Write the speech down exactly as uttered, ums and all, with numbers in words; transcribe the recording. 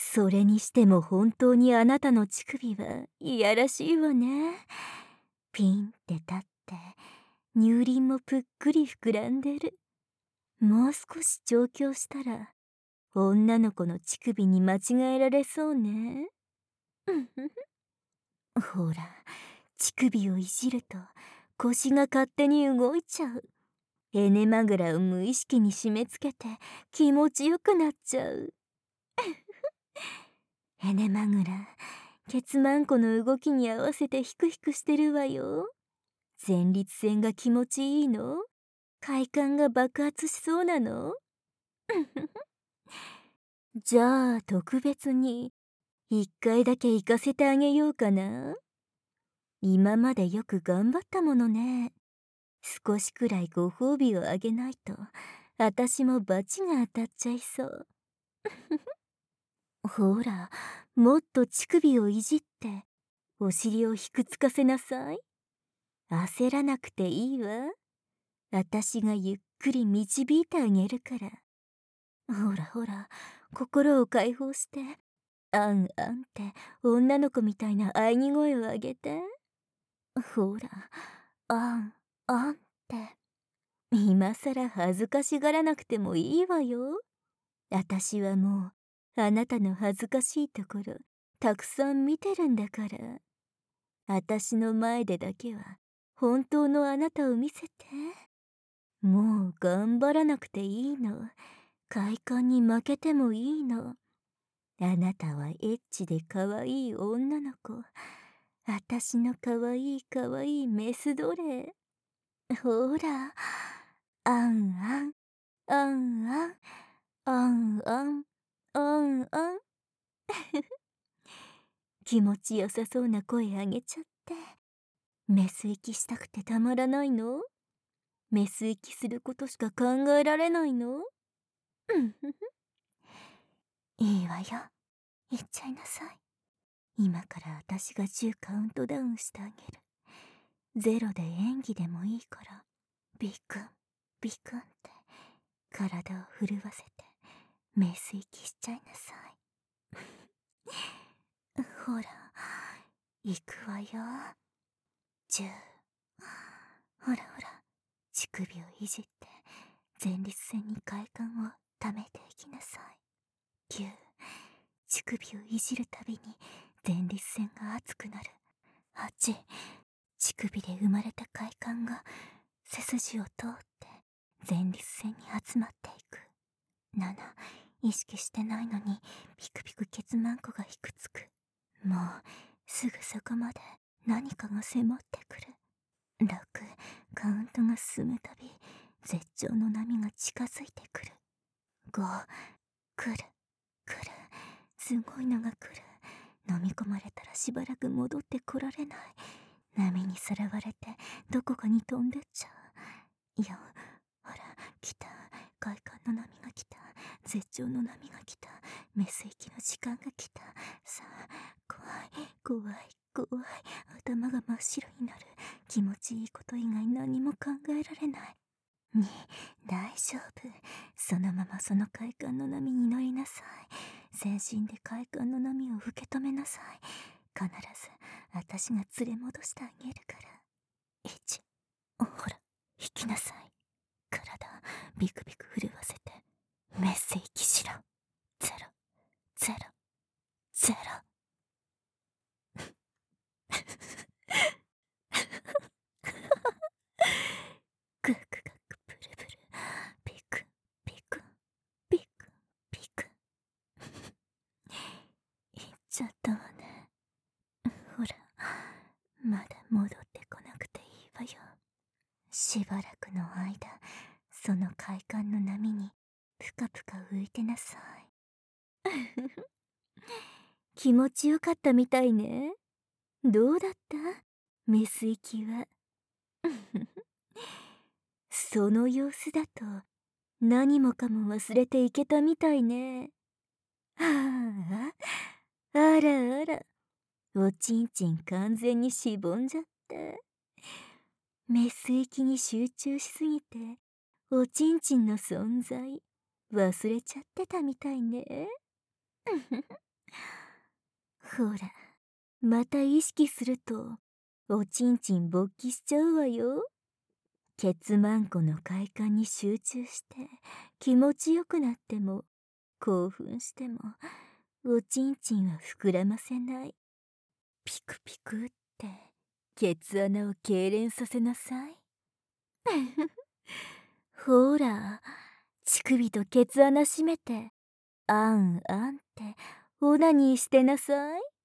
それにしても本当にあなたの乳首はいやらしいわね。ピンって立って、乳輪もぷっくり膨らんでる。もう少し調教したら、女の子の乳首に間違えられそうね。うんふふほら、乳首をいじると腰が勝手に動いちゃう。エネマグラを無意識に締め付けて気持ちよくなっちゃう。エネマグラ、ケツマンコの動きに合わせてヒクヒクしてるわよ。前立腺が気持ちいいの？快感が爆発しそうなの？じゃあ特別に一回だけ行かせてあげようかな。今までよく頑張ったものね。少しくらいご褒美をあげないと私も罰が当たっちゃいそう。ほら、もっと乳首をいじってお尻をひくつかせなさい。焦らなくていいわ。私がゆっくり導いてあげるから。ほらほら、心を解放して、あんあんって女の子みたいな喘ぎ声をあげて。ほら、あんあんって。今さら恥ずかしがらなくてもいいわよ。私はもうあなたの恥ずかしいところたくさん見てるんだから。私の前でだけは本当のあなたを見せて。もう頑張らなくていいの。快感に負けてもいいの。あなたはエッチで可愛い女の子。私の可愛い可愛いメス奴隷。ほら、あんあん、あんあん、あんあん、あんあん。気持ちよさそうな声あげちゃって。メス息したくてたまらないの？メス息することしか考えられないの？うんふふ。いいわよ。言っちゃいなさい。今から私がじゅうカウントダウンしてあげる。ゼロで演技でもいいから、ビクン、ビクンって体を震わせて、メス息しちゃいなさい。ほら、行くわよ。じゅう。ほらほら、乳首をいじって、前立腺に快感を溜めていきなさい。きゅう。乳首をいじるたびに前立腺が熱くなる。はち。乳首で生まれた快感が背筋を通って前立腺に集まっていく。なな。意識してないのにピクピクケツマンコがひくつく。もうすぐそこまで何かが迫ってくる。ろく。カウントが進むたび絶頂の波が近づいてくる。ご。来る来る、すごいのが来る。飲み込まれたらしばらく戻ってこられない。波にさらわれてどこかに飛んでっちゃう。よん。ほら来た、快感の波が来た、絶頂の波が来た、メス息の時間が来た。さあ、怖い怖い怖い、頭が真っ白になる。気持ちいいこと以外何も考えられない。に。大丈夫。そのままその快感の波に乗りなさい。全身で快感の波を受け止めなさい。必ず私が連れ戻してあげるから。いち。ほら、引きなさい。体ビクビク震わせてメス息しろ。ゼロ、ゼロ、ゼロ。グクガクプルプル、ピクピクピクピク。言っちゃったわね。ほら、まだ戻ってこなくていいわよ。しばらくの間、その快感の波にぷかぷか浮いてなさい。気持ちよかったみたいね。どうだった？メス息は。その様子だと何もかも忘れていけたみたいね。はあ、あらあら、おちんちん完全にしぼんじゃった。メス息に集中しすぎておちんちんの存在忘れちゃってたみたいね。 ほら、また意識するとおちんちん勃起しちゃうわよ。ケツマンコの快感に集中して気持ちよくなっても興奮してもおちんちんは膨らませない。ピクピクってケツ穴を痙攣させなさい。ほら、乳首とケツ穴閉めてあんあんってオナニーしてなさい。